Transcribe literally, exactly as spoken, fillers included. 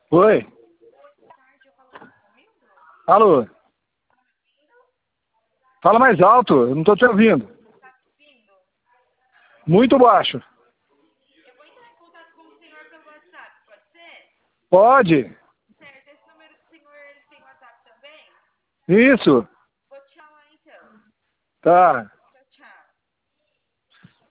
Oi. Alô? Fala mais alto, eu não estou te ouvindo. Muito baixo. Eu vou entrar em contato com o senhor pelo WhatsApp, pode ser? Pode. Certo, esse número do senhor, ele tem WhatsApp também? Isso. Vou te chamar então. Tá.